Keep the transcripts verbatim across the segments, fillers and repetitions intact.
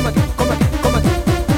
come again, come again, come again.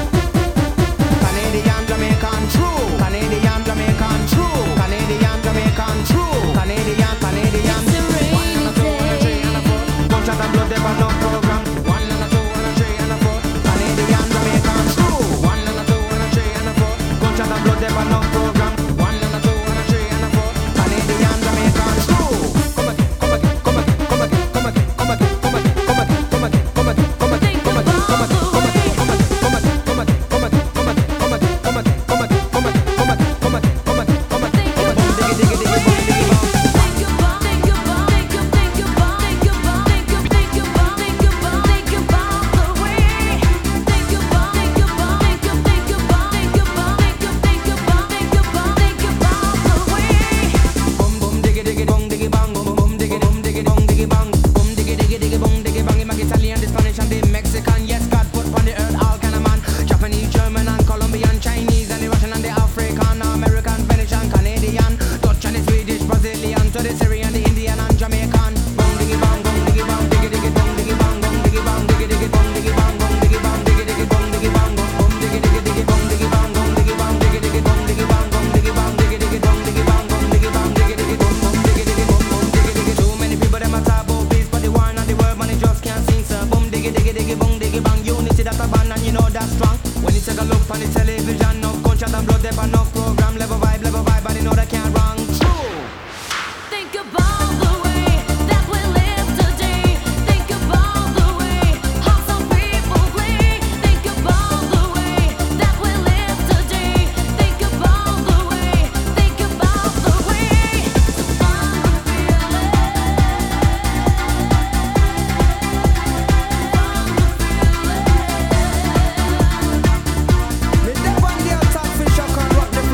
Canadian, Jamaican, true. Canadian, Jamaican, true. Canadian, Jamaican, true. Canadian, Canadian. It's a rainy One and a two and a three and a four. Gunshot and blood, there was no program. One and a two and a three and a four. Canadian, Jamaican, true. One and a two and a three and a four. Gunshot and blood, there was no program. One and a two and a three and a four. Canadian, Jamaican, true. Come again, come again, come again, come again, come again, come again, come again, come again, come again, come again, come again, Think come again, come about again, the come again, way. come again, come again, come again, come again, come again, come again, come again, come again, come again, come again, come again, come again, come again. Think about Boom, diggy, diggy, diggy, boom, diggy, boom. Think about, think about, think you, think about, think about, think you, think about, think about, think about the way. Think about, think about, think you, think about, think about, think you, think about, think about, think about the way. Boom, boom, diggy, diggy, bong, diggy, bang. Boom, boom, diggy, boom, diggy, bong, diggy, bang. Boom, diggy, diggy, diggy, bong, diggy, bang. In my Italian, the Spanish, and the Mexican. Yes, God put on the earth all kind of man. Japanese, German, and Colombian, Chinese, and the Russian, and the African, American, Spanish, and Canadian, Dutch, and the Swedish, Brazilian, to the Syrian, the Indian, and Jamaican. Bong, diggy, bang, bong, diggy, bang, diggy, diggy, bong, diggy, bang, bong, diggy, bang, diggy, diggy, bong, diggy, bang, bong, diggy, bang, diggy, diggy, bong, diggy, bang, bong, boom, diggy, diggy, diggy, bong, diggy, bang, bong, diggy, bang, diggy, diggy, bong, diggy, bang, bong, diggy, bang, diggy, diggy, bong, diggy, bang, bong, diggy, bang, diggy, diggy, bong, bong, diggy, diggy, bong, bong, diggy, diggy. Too many people them a talk about peace, but the war and the word, man, they just can't sing, sir. Boom, diggy, diggy, diggy, bong, diggy, bang. Unity that's a band, and you know that's strong. When you take a look on the television, no gunshot and blood, there no program, level vibe, level vibe, and you know they can't wrong. True. Think about the way that we live today. Think about the way how some people play. Think about the way that we live today. Think about the way, think about the way. Me dip on the top fish, I can rock the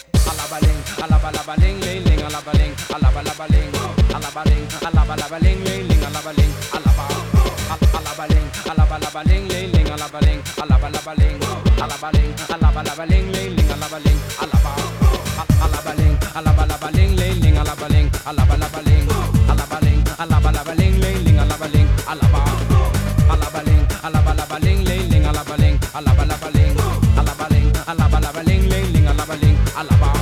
Alabaling, alabalabaling, ling, ling, alabaling, alabalabaling, alabaling, alabalabaling, ling, ling, alabaling, alaba, alabaling, alabalabaling, ling, ling, alabaling, alabalabaling, alabaling, alabalabaling, ling, ling, alabaling, alaba, alabaling, alabalabaling, ling, ling, alabaling, alabalabaling, alabaling, alabalabaling, ling, ling, alabaling, alaba, alabaling, alabalabaling, ling, ling, alabaling, alabalabaling, alabaling, alabalabaling, ling, ling, alabaling, alaba.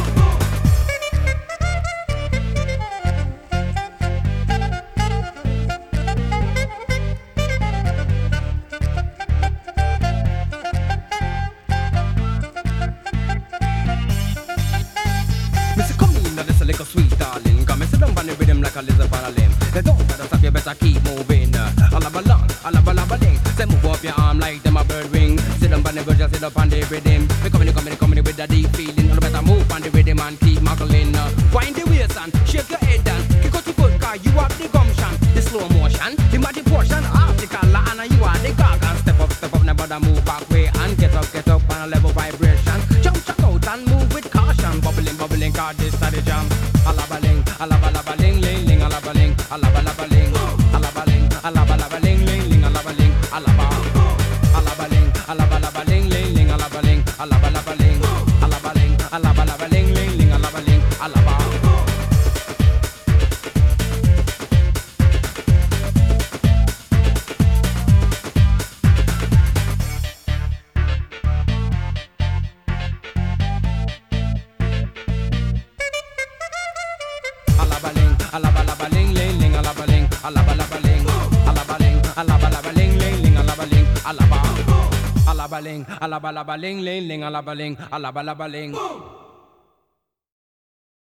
Mister Come in, now this a little sweet darling. Come and sit down on the rhythm like a lizard on a limb. They don't better stop, you better keep moving. Alabalang, alabalabaling. Say move up your arm like them a bird wing. Sit down on the just sit up on the rhythm. We coming, coming, coming with a deep feeling. You better move on the rhythm and keep muggling. Wind the waist and shake your head and kick out your foot, cause you have the gumption. The slow motion, the magic portion of the color, and you are the gargan. Step up, step up, never bother move back way and get up, get up on a level vibration. Jump, check out and move with caution. Bubbling, bubbling, cause this is the jam. Alabaling, alabalabaling, ling, ling, alabaling, alabalabaling, alabaling, alabalabaling, ling, ling, alabaling, alaba, alabaling, alabalabaling, ling, ling, alabaling, alabalabaling, alabaling, alabalabaling, ling, ling, alabaling, alaba. Alabaling, alabalabaling, ling, ling, alabaling, alabalabaling, alabaling, alabalabaling, ling, ling, alabaling, alaba, alabaling, alabalabaling, ling, ling, alabaling, alabalabaling.